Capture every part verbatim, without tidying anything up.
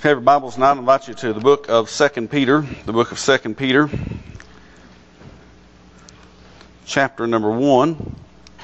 If you have your Bibles tonight, I invite you to the book of Second Peter, the book of Second Peter, chapter number one.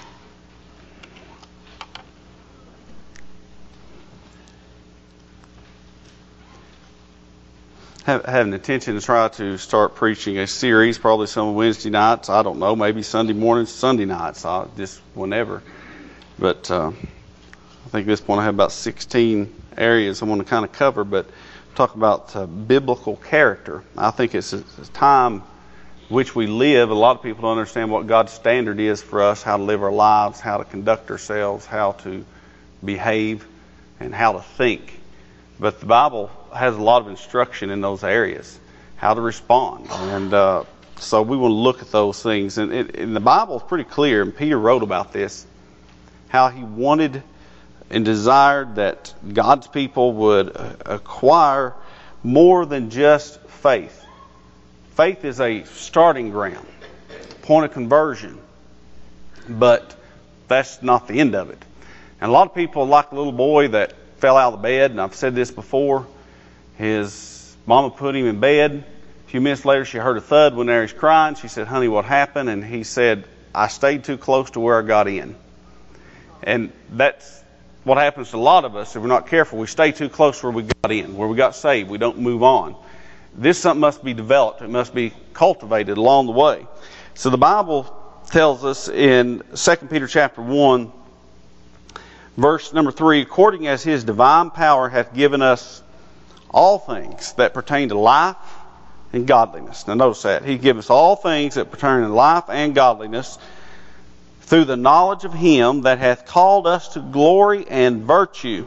I have an intention to try to start preaching a series, probably some Wednesday nights. I don't know, maybe Sunday mornings, Sunday nights, I'll just whenever. But uh, I think at this point I have about sixteen areas I want to kind of cover, but talk about uh, biblical character. I think it's a, a time which we live. A lot of people don't understand what God's standard is for us, how to live our lives, how to conduct ourselves, how to behave, and how to think. But the Bible has a lot of instruction in those areas, how to respond. And uh, so we want to look at those things. And, it, and the Bible is pretty clear, and Peter wrote about this, how he wanted and desired that God's people would acquire more than just faith. Faith is a starting ground, point of conversion, but that's not the end of it. And a lot of people, like the little boy that fell out of the bed, and I've said this before, his mama put him in bed. A few minutes later, she heard a thud when there he's crying. She said, "Honey, what happened?" And he said, "I stayed too close to where I got in." And that's what happens to a lot of us if we're not careful. We stay too close where we got in, where we got saved. We don't move on. This something must be developed. It must be cultivated along the way. So the Bible tells us in Second Peter chapter one, verse number three, "According as his divine power hath given us all things that pertain to life and godliness." Now notice that. He gives us all things that pertain to life and godliness, through the knowledge of him that hath called us to glory and virtue.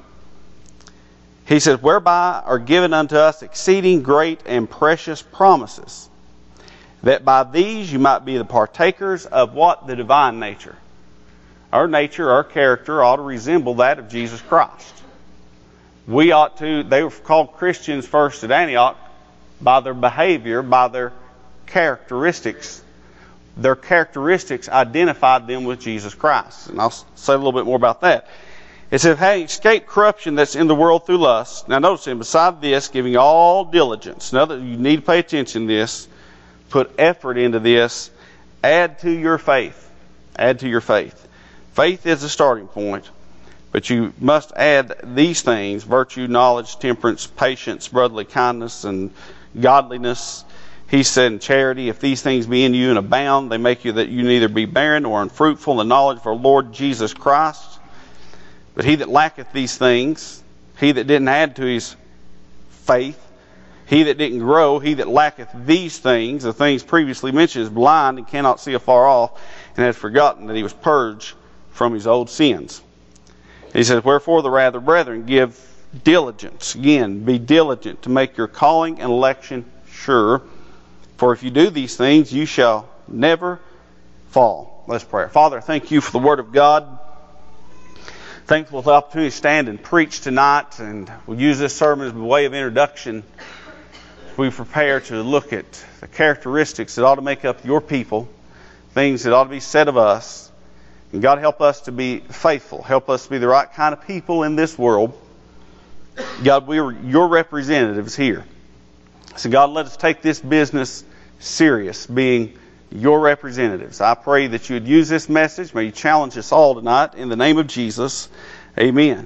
He says, "Whereby are given unto us exceeding great and precious promises, that by these you might be the partakers of" what? The divine nature. Our nature, our character ought to resemble that of Jesus Christ. We ought to, they were called Christians first at Antioch by their behavior, by their characteristics. Their characteristics identified them with Jesus Christ. And I'll say a little bit more about that. It says, "Having escaped corruption that's in the world through lust." Now notice, and beside this, giving all diligence. Now that you need to pay attention to this, put effort into this, add to your faith. Add to your faith. Faith is the starting point, but you must add these things: virtue, knowledge, temperance, patience, brotherly kindness, and godliness. He said, "In charity, if these things be in you and abound, they make you that you neither be barren or unfruitful in the knowledge of our Lord Jesus Christ. But he that lacketh these things, he that didn't add to his faith, he that didn't grow, he that lacketh these things," the things previously mentioned, "is blind and cannot see afar off, and has forgotten that he was purged from his old sins." He says, "Wherefore the rather, brethren, give diligence." Again, be diligent to make your calling and election sure. "For if you do these things, you shall never fall." Let's pray. Father, thank you for the Word of God. Thankful for the opportunity to stand and preach tonight, and we'll use this sermon as a way of introduction. We prepare to look at the characteristics that ought to make up your people, things that ought to be said of us. And God, help us to be faithful. Help us to be the right kind of people in this world. God, we are your representatives here. So God, let us take this business serious, being your representatives. I pray that you would use this message. May you challenge us all tonight in the name of Jesus. Amen.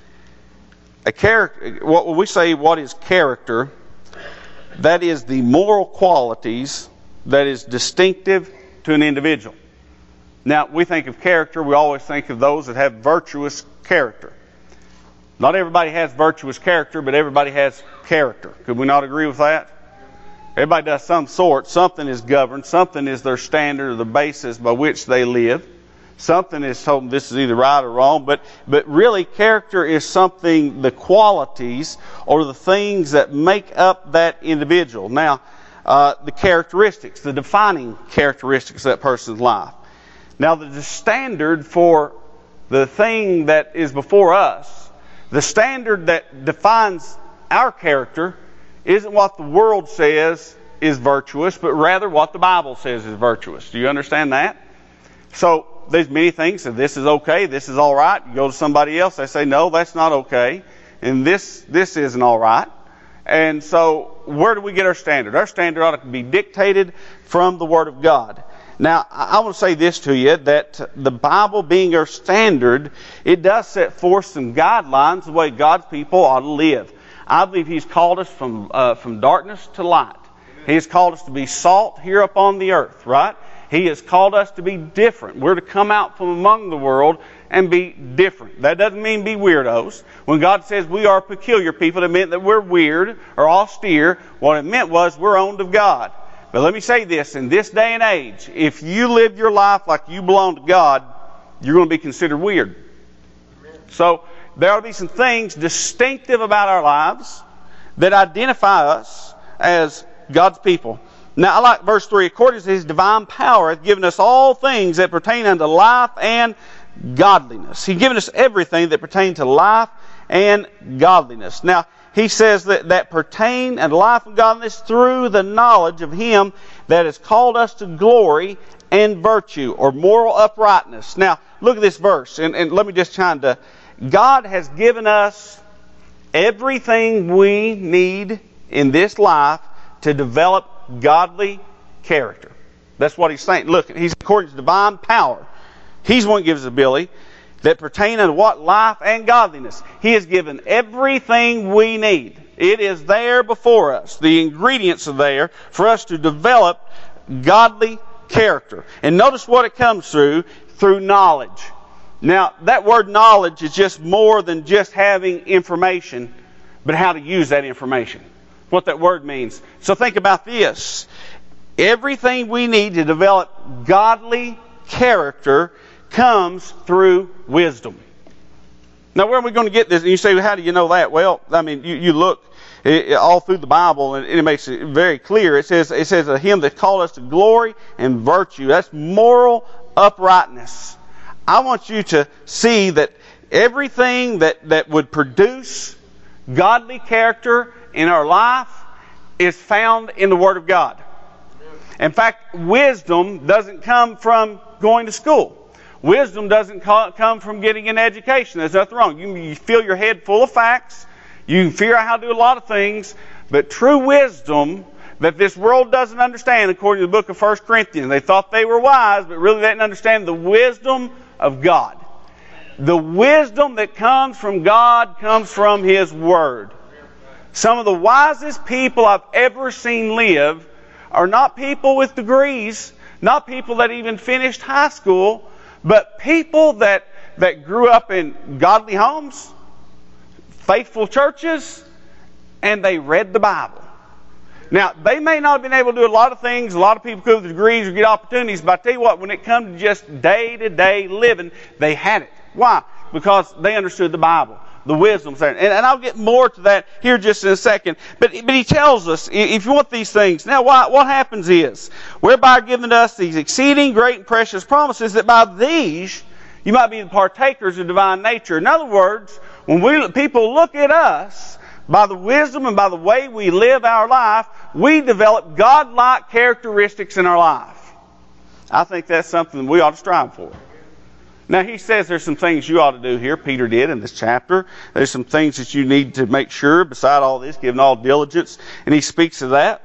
A character, what when we say what is character, that is the moral qualities that is distinctive to an individual. Now, we think of character, we always think of those that have virtuous character. Not everybody has virtuous character, but everybody has character. Could we not agree with that? Everybody does some sort. Something is governed. Something is their standard or the basis by which they live. Something is told them this is either right or wrong. But, but really, character is something, the qualities or the things that make up that individual. Now, uh, the characteristics, the defining characteristics of that person's life. Now, the standard for the thing that is before us, the standard that defines our character, isn't what the world says is virtuous, but rather what the Bible says is virtuous. Do you understand that? So there's many things that this is okay, this is all right. You go to somebody else, they say, no, that's not okay, and this this isn't all right. And so where do we get our standard? Our standard ought to be dictated from the Word of God. Now, I want to say this to you, that the Bible being our standard, it does set forth some guidelines the way God's people ought to live. I believe He's called us from uh, from darkness to light. He has called us to be salt here upon the earth, right? He has called us to be different. We're to come out from among the world and be different. That doesn't mean be weirdos. When God says we are peculiar people, it meant that we're weird or austere. What it meant was we're owned of God. But let me say this, in this day and age, if you live your life like you belong to God, you're going to be considered weird. So there ought to be some things distinctive about our lives that identify us as God's people. Now I like verse three. According to His divine power hath given us all things that pertain unto life and godliness. He's given us everything that pertain to life and godliness. Now, He says that, that pertain unto life and godliness through the knowledge of Him that has called us to glory and virtue, or moral uprightness. Now, look at this verse, and, and let me just chime to, God has given us everything we need in this life to develop godly character. That's what He's saying. Look, He's according to divine power. He's the one who gives us ability that pertain unto what? Life and godliness. He has given everything we need. It is there before us. The ingredients are there for us to develop godly character. And notice what it comes through, through knowledge. Now, that word knowledge is just more than just having information, but how to use that information. What that word means. So think about this. Everything we need to develop godly character comes through wisdom. Now, where are we going to get this? And you say, well, how do you know that? Well, I mean, you, you look it, all through the Bible, and it makes it very clear. It says, it says, Him that called us to glory and virtue. That's moral uprightness. I want you to see that everything that, that would produce godly character in our life is found in the Word of God. In fact, wisdom doesn't come from going to school. Wisdom doesn't come from getting an education. There's nothing wrong. You, you fill your head full of facts. You can figure out how to do a lot of things. But true wisdom that this world doesn't understand, according to the book of First Corinthians. They thought they were wise, but really they didn't understand the wisdom of God. The wisdom that comes from God comes from His Word. Some of the wisest people I've ever seen live are not people with degrees, not people that even finished high school, but people that, that grew up in godly homes, faithful churches, and they read the Bible. Now, they may not have been able to do a lot of things. A lot of people go with degrees or get opportunities, but I tell you what, when it comes to just day-to-day living, they had it. Why? Because they understood the Bible. The wisdom's there. And, and I'll get more to that here just in a second. But, but He tells us, if you want these things, now what, what happens is, whereby given to us these exceeding great and precious promises, that by these you might be the partakers of divine nature. In other words, when we people look at us, by the wisdom and by the way we live our life, we develop God-like characteristics in our life. I think that's something we ought to strive for. Now, he says there's some things you ought to do here. Peter did in this chapter. There's some things that you need to make sure beside all this, given all diligence. And he speaks of that.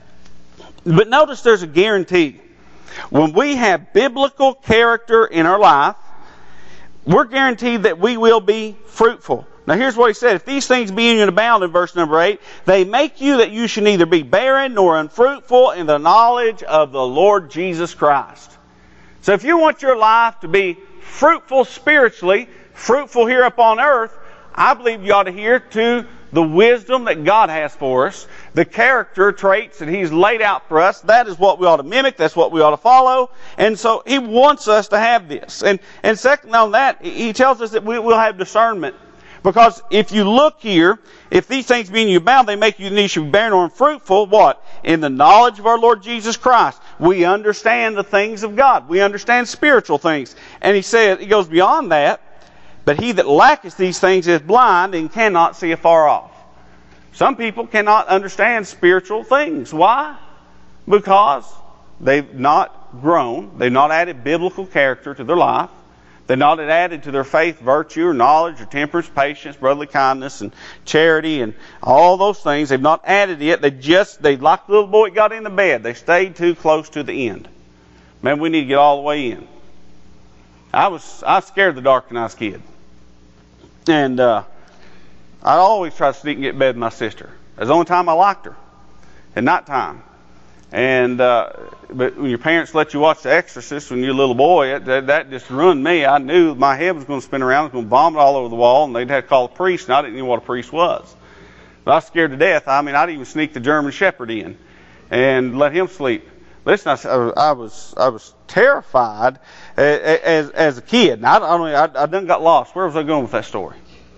But notice there's a guarantee. When we have biblical character in our life, we're guaranteed that we will be fruitful. Now, here's what he said. If these things be in you and abound, in verse number eight, they make you that you should neither be barren nor unfruitful in the knowledge of the Lord Jesus Christ. So if you want your life to be fruitful spiritually, fruitful here upon earth, I believe you ought to adhere to the wisdom that God has for us, the character traits that He's laid out for us. That is what we ought to mimic. That's what we ought to follow. And so He wants us to have this. And, and second on that, He tells us that we will have discernment. Because if you look here, if these things be in you abound, they make you neither barren or unfruitful. What? In the knowledge of our Lord Jesus Christ. We understand the things of God. We understand spiritual things. And he says, he goes beyond that. But he that lacketh these things is blind and cannot see afar off. Some people cannot understand spiritual things. Why? Because they've not grown. They've not added biblical character to their life. They've not added to their faith virtue or knowledge or temperance, patience, brotherly kindness, and charity, and all those things. They've not added it. They just, they like the little boy that got in the bed. They stayed too close to the end. Man, we need to get all the way in. I was, I was scared of the dark when I was a kid. And uh, I always try to sneak and get in bed with my sister. That's the only time I liked her, at night time. And uh, but when your parents let you watch The Exorcist when you're a little boy, it, that, that just ruined me. I knew my head was going to spin around, I was going to vomit all over the wall, and they'd have to call a priest, and I didn't know what a priest was. But I was scared to death. I mean, I'd even sneak the German Shepherd in and let him sleep. Listen, I, I was I was terrified as as a kid. And I, I, don't, I, I done got lost. Where was I going with that story?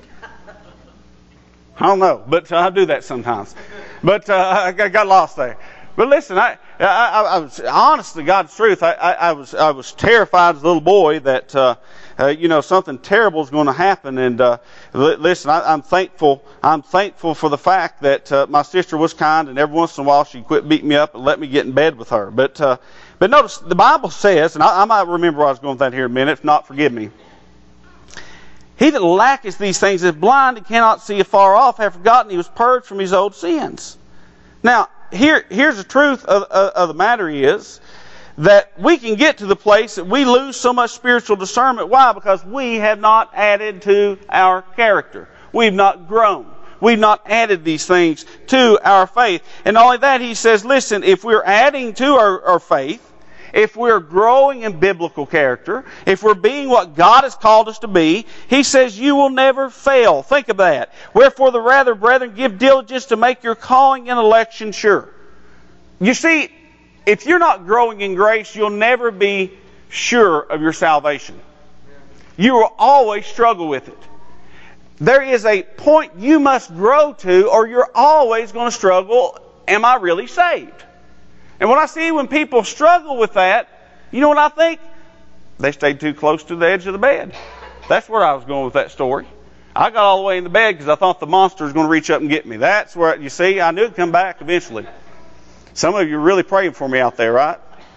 I don't know, but uh, I do that sometimes. But uh, I got lost there. But listen, I, I, I was honest to God's truth. I, I, I was I was terrified as a little boy that uh, uh, you know something terrible is going to happen. And uh, l- listen, I, I'm thankful. I'm thankful for the fact that uh, my sister was kind, and every once in a while she'd quit beating me up and let me get in bed with her. But uh, but notice the Bible says, and I, I might remember where I was going with that here in a minute. If not, forgive me. He that lacketh these things is blind and cannot see afar off, have forgotten he was purged from his old sins. Now, here, here's the truth of, of, of the matter is that we can get to the place that we lose so much spiritual discernment. Why? Because we have not added to our character. We've not grown. We've not added these things to our faith. And not only that, he says, listen, if we're adding to our, our faith, if we're growing in biblical character, if we're being what God has called us to be, he says you will never fail. Think of that. Wherefore the rather, brethren, give diligence to make your calling and election sure. You see, if you're not growing in grace, you'll never be sure of your salvation. You will always struggle with it. There is a point you must grow to, or you're always going to struggle. Am I really saved? And when I see when people struggle with that, you know what I think? They stayed too close to the edge of the bed. That's where I was going with that story. I got all the way in the bed because I thought the monster was going to reach up and get me. That's where, you see, I knew it'd come back eventually. Some of you are really praying for me out there, right?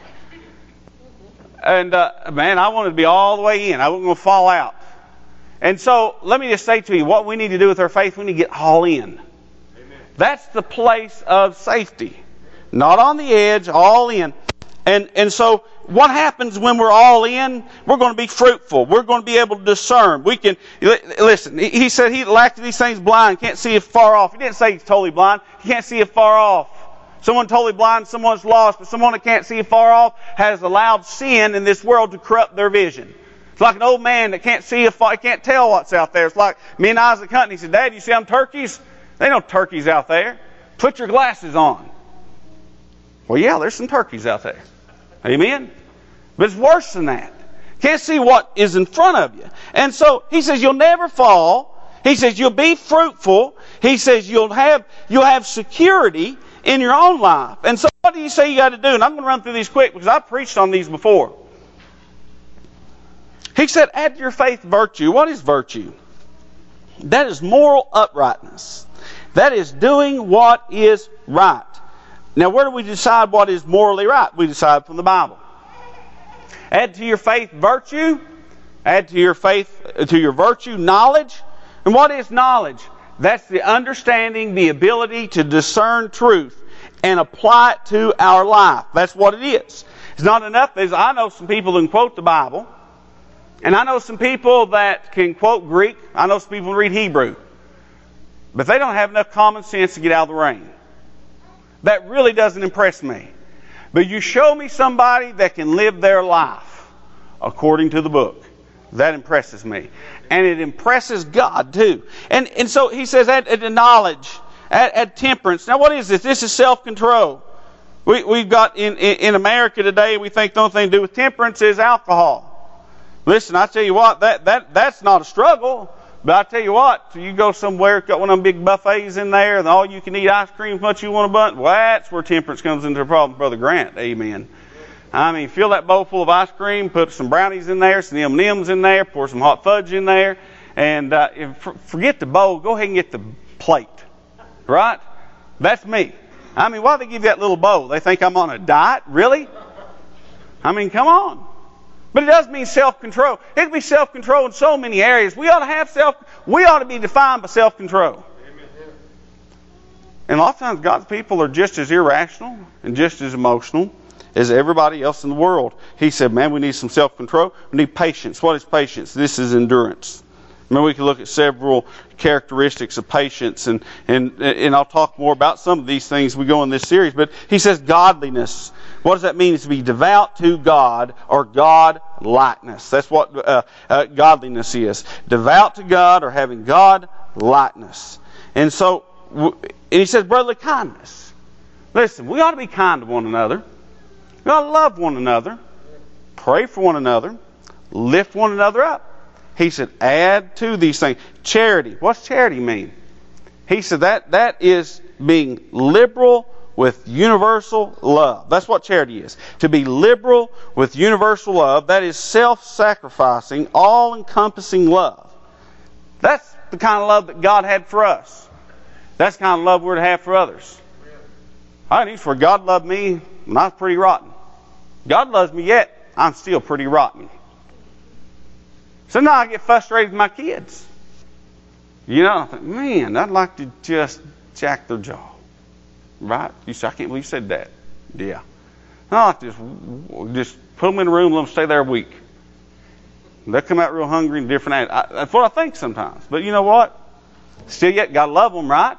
And, uh, man, I wanted to be all the way in. I wasn't going to fall out. And so, let me just say to you, what we need to do with our faith, we need to get all in. Amen. That's the place of safety. Not on the edge, all in. And and so what happens when we're all in? We're going to be fruitful. We're going to be able to discern. We can, listen, he said he lacked these things blind, can't see it far off. He didn't say he's totally blind. He can't see it far off. Someone totally blind, someone's lost, but someone that can't see it far off has allowed sin in this world to corrupt their vision. It's like an old man that can't see, far, can't tell what's out there. It's like me and Isaac hunting. He said, Dad, you see them turkeys? There ain't no turkeys out there. Put your glasses on. Well, yeah, there's some turkeys out there. Amen? But it's worse than that. Can't see what is in front of you. And so, he says, you'll never fall. He says, you'll be fruitful. He says, you'll have, you'll have security in your own life. And so, what do you say you got to do? And I'm going to run through these quick because I've preached on these before. He said, add to your faith virtue. What is virtue? That is moral uprightness. That is doing what is right. Now, where do we decide what is morally right? We decide from the Bible. Add to your faith virtue. Add to your faith, to your virtue, knowledge. And what is knowledge? That's the understanding, the ability to discern truth and apply it to our life. That's what it is. It's not enough. There's, I know some people who can quote the Bible. And I know some people that can quote Greek. I know some people who read Hebrew. But they don't have enough common sense to get out of the rain. That really doesn't impress me. But you show me somebody that can live their life according to the book. That impresses me. And it impresses God too. And and so he says, add, add knowledge, add, add temperance. Now what is this? This is self-control. We, we've got in, in, in America today, we think the only thing to do with temperance is alcohol. Listen, I tell you what, that, that that's not a struggle. But I tell you what, you go somewhere, got one of them big buffets in there, and all you can eat ice cream as much as you want to bunt. Well, that's where temperance comes into the problem, Brother Grant. Amen. I mean, fill that bowl full of ice cream, put some brownies in there, some M and M's in there, pour some hot fudge in there, and uh, if, forget the bowl, go ahead and get the plate. Right? That's me. I mean, why do they give you that little bowl? They think I'm on a diet? Really? I mean, come on. But it does mean self-control. It can be self-control in so many areas. We ought to have self. We ought to be defined by self-control. And a lot of times God's people are just as irrational and just as emotional as everybody else in the world. He said, man, we need some self-control. We need patience. What is patience? This is endurance. I mean, we can look at several characteristics of patience, and, and, and I'll talk more about some of these things as we go in this series. But he says godliness. What does that mean? It's to be devout to God, or God-likeness. That's what uh, uh, godliness is. Devout to God, or having God-likeness. And so, and he says brotherly kindness. Listen, we ought to be kind to one another. We ought to love one another. Pray for one another. Lift one another up. He said, add to these things. Charity. What's charity mean? He said that that is being liberal with universal love. That's what charity is. To be liberal with universal love. That is self-sacrificing, all-encompassing love. That's the kind of love that God had for us. That's the kind of love we're to have for others. I need for God loved me when I was pretty rotten. God loves me yet. I'm still pretty rotten. So now I get frustrated with my kids. You know, I think, man, I'd like to just jack their jaw. Right? You say, I can't believe you said that. Yeah. I like to just, just put them in a room and let them stay there a week. They'll come out real hungry and different. I, that's what I think sometimes. But you know what? Still yet, got to love them, right?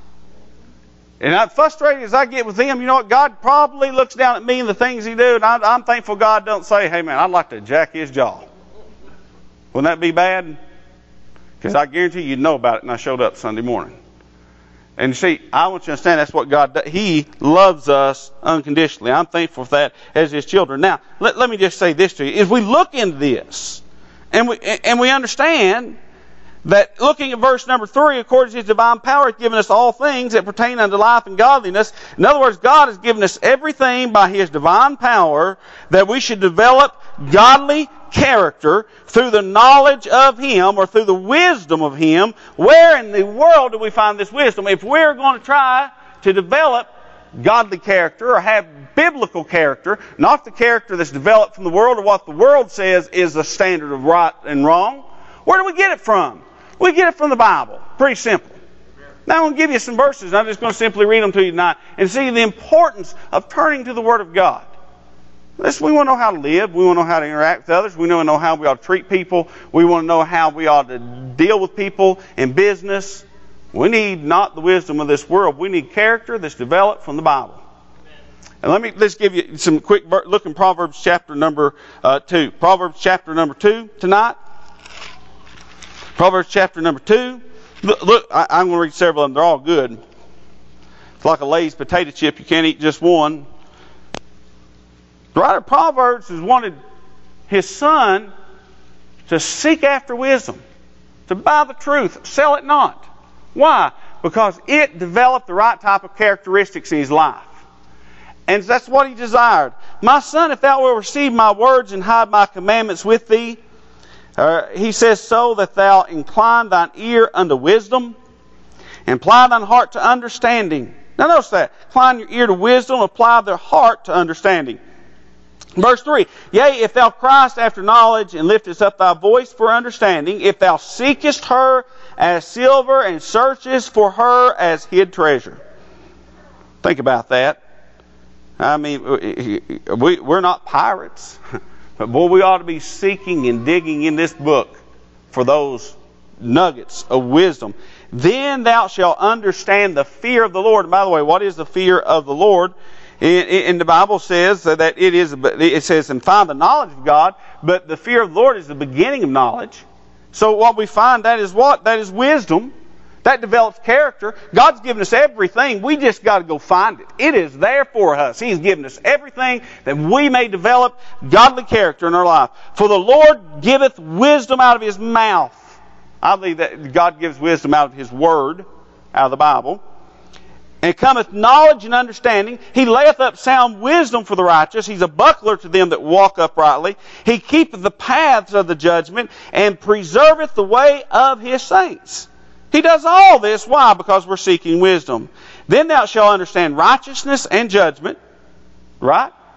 And I'm frustrated as I get with them. You know what? God probably looks down at me and the things He do, and I, I'm thankful God don't say, hey man, I'd like to jack his jaw. Wouldn't that be bad? Because I guarantee you'd know about it, and I showed up Sunday morning. And see, I want you to understand that's what God does. He loves us unconditionally. I'm thankful for that as His children. Now, let, let me just say this to you. If we look into this, and we and we understand that looking at verse number three, according to His divine power, hath given us all things that pertain unto life and godliness. In other words, God has given us everything by His divine power that we should develop godly character through the knowledge of Him, or through the wisdom of Him. Where in the world do we find this wisdom? If we're going to try to develop godly character, or have biblical character, not the character that's developed from the world, or what the world says is the standard of right and wrong, where do we get it from? We get it from the Bible. Pretty simple. Now I'm going to give you some verses. I'm just going to simply read them to you tonight and see the importance of turning to the Word of God. Listen, we want to know how to live. We want to know how to interact with others. We want to know how we ought to treat people. We want to know how we ought to deal with people in business. We need not the wisdom of this world. We need character that's developed from the Bible. And let me let's give you some quick look in Proverbs chapter number uh, two. Proverbs chapter number two tonight. Proverbs chapter number two. Look, look I, I'm going to read several of them. They're all good. It's like a Lay's potato chip. You can't eat just one. The writer of Proverbs has wanted his son to seek after wisdom, to buy the truth, sell it not. Why? Because it developed the right type of characteristics in his life. And that's what he desired. My son, if thou wilt receive my words and hide my commandments with thee, uh, he says, so that thou incline thine ear unto wisdom, and apply thine heart to understanding. Now notice that. Incline your ear to wisdom, apply their heart to understanding. Verse three, yea, if thou criest after knowledge, and liftest up thy voice for understanding, if thou seekest her as silver, and searchest for her as hid treasure. Think about that. I mean, we, we're not pirates. But boy, we ought to be seeking and digging in this book for those nuggets of wisdom. Then thou shalt understand the fear of the Lord. And by the way, what is the fear of the Lord? And the Bible says that it is, it says, and find the knowledge of God, but the fear of the Lord is the beginning of knowledge. So what we find, that is what? That is wisdom. That develops character. God's given us everything. We just got to go find it. It is there for us. He's given us everything that we may develop godly character in our life. For the Lord giveth wisdom out of His mouth. I believe that God gives wisdom out of His Word, out of the Bible. And cometh knowledge and understanding. He layeth up sound wisdom for the righteous. He's a buckler to them that walk uprightly. He keepeth the paths of the judgment, and preserveth the way of His saints. He does all this. Why? Because we're seeking wisdom. Then thou shalt understand righteousness and judgment. Right?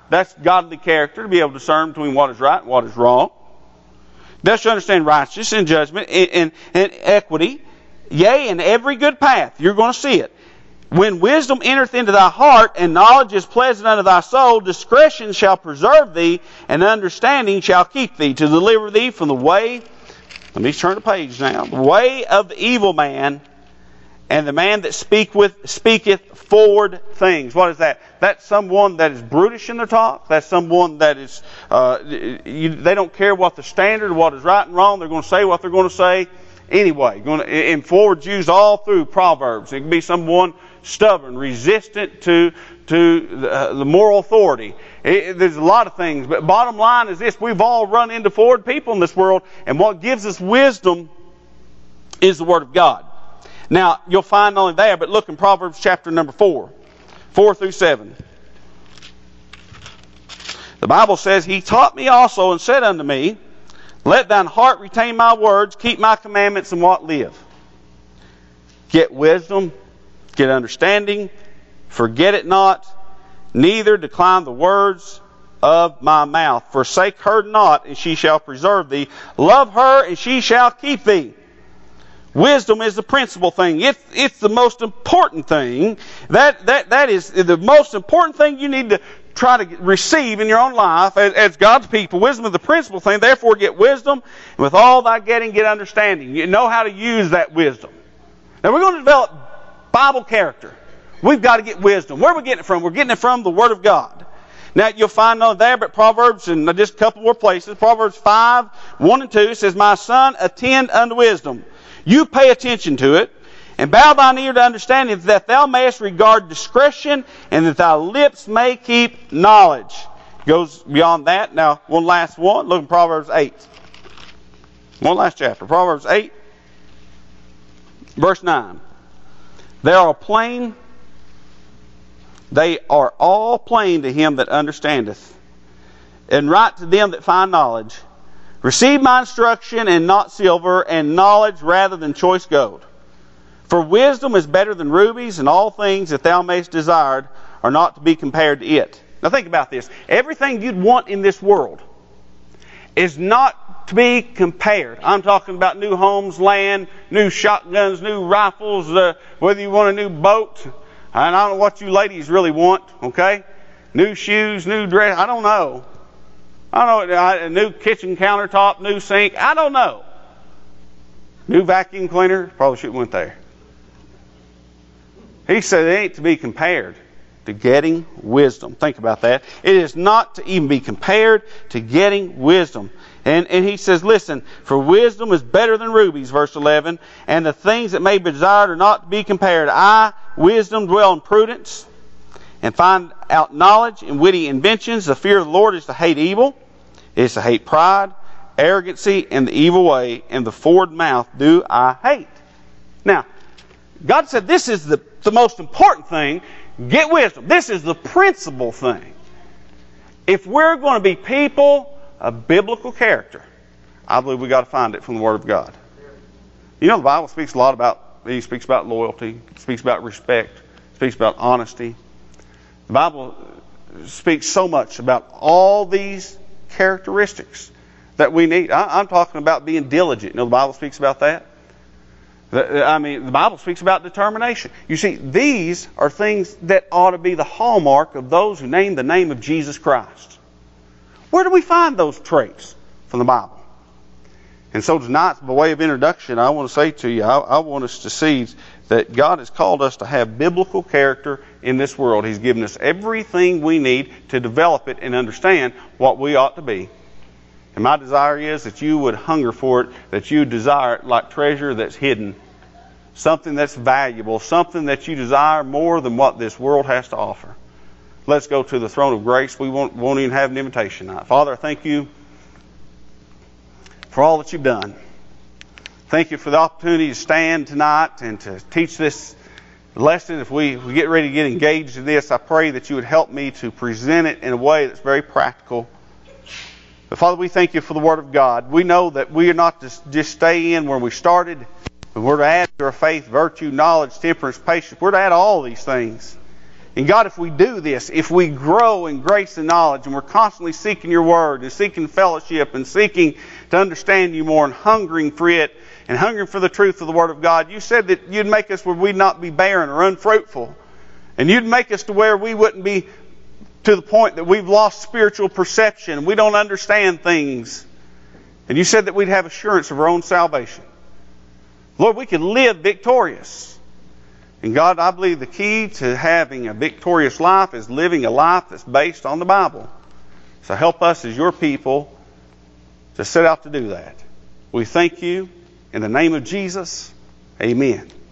That's godly character, to be able to discern between what is right and what is wrong. Thou shalt understand righteousness and judgment and, and, and equity. Yea, in every good path. You're going to see it. When wisdom entereth into thy heart, and knowledge is pleasant unto thy soul, discretion shall preserve thee, and understanding shall keep thee, to deliver thee from the way, let me turn the page now, the way of the evil man, and the man that speak with, speaketh forward things. What is that? That's someone that is brutish in their talk. That's someone that is, uh, you, they don't care what the standard, what is right and wrong. They're going to say what they're going to say anyway. Going to, and forward's used all through Proverbs. It can be someone stubborn, resistant to to the, uh, the moral authority. It, there's a lot of things. But bottom line is this. We've all run into forward people in this world. And what gives us wisdom is the Word of God. Now, you'll find not only there, but look in Proverbs chapter number four. Four through seven. The Bible says, He taught me also and said unto me, Let thine heart retain my words, keep my commandments, and what live. Get wisdom, get understanding, forget it not, neither decline the words of my mouth. Forsake her not, and she shall preserve thee. Love her, and she shall keep thee. Wisdom is the principal thing. It's, it's the most important thing. That, that, that is the most important thing you need to try to receive in your own life as, as God's people. Wisdom is the principal thing. Therefore, get wisdom. And with all thy getting, get understanding. You know how to use that wisdom. Now, we're going to develop Bible character. We've got to get wisdom. Where are we getting it from? We're getting it from the Word of God. Now, you'll find on there, but Proverbs, and just a couple more places, Proverbs five, one and two says, My son, attend unto wisdom. You pay attention to it, and bow thine ear to understanding, that thou mayest regard discretion, and that thy lips may keep knowledge. Goes beyond that. Now, one last one. Look at Proverbs eight. One last chapter. Proverbs eight, verse nine. They are plain, they are all plain to him that understandeth, and right to them that find knowledge. Receive my instruction, and not silver, and knowledge rather than choice gold. For wisdom is better than rubies, and all things that thou mayst desire are not to be compared to it. Now think about this. Everything you'd want in this world is not to be compared. I'm talking about new homes, land, new shotguns, new rifles, uh, whether you want a new boat. And I don't know what you ladies really want, okay? New shoes, new dress, I don't know. I don't know, a new kitchen countertop, new sink, I don't know. New vacuum cleaner, probably shouldn't have went there. He said it ain't to be compared to getting wisdom. Think about that. It is not to even be compared to getting wisdom. And, and he says, listen, for wisdom is better than rubies, verse eleven, and the things that may be desired are not to be compared. I, wisdom, dwell in prudence, and find out knowledge and witty inventions. The fear of the Lord is to hate evil. It is to hate pride, arrogancy, and the evil way, and the forward mouth do I hate. Now, God said this is the, the most important thing. Get wisdom. This is the principal thing. If we're going to be people of biblical character, I believe we've got to find it from the Word of God. You know, the Bible speaks a lot about, it speaks about loyalty, it speaks about respect, it speaks about honesty. The Bible speaks so much about all these characteristics that we need. I, I'm talking about being diligent. You know, the Bible speaks about that. The, I mean, the Bible speaks about determination. You see, these are things that ought to be the hallmark of those who name the name of Jesus Christ. Where do we find those traits from the Bible? And so tonight, by way of introduction, I want to say to you, I, I want us to see that God has called us to have biblical character in this world. He's given us everything we need to develop it and understand what we ought to be. And my desire is that you would hunger for it, that you desire it like treasure that's hidden. Something that's valuable, something that you desire more than what this world has to offer. Let's go to the throne of grace. We won't, won't even have an invitation tonight. Father, I thank you for all that you've done. Thank you for the opportunity to stand tonight and to teach this lesson. If we, we get ready to get engaged in this, I pray that you would help me to present it in a way that's very practical. But Father, we thank you for the Word of God. We know that we are not to just stay in where we started, but we're to add to our faith, virtue, knowledge, temperance, patience. We're to add all these things. And God, if we do this, if we grow in grace and knowledge, and we're constantly seeking your word and seeking fellowship and seeking to understand you more and hungering for it and hungering for the truth of the word of God, you said that you'd make us where we'd not be barren or unfruitful. And you'd make us to where we wouldn't be to the point that we've lost spiritual perception. We don't understand things. And you said that we'd have assurance of our own salvation. Lord, we can live victorious. And God, I believe the key to having a victorious life is living a life that's based on the Bible. So help us as your people to set out to do that. We thank you in the name of Jesus. Amen.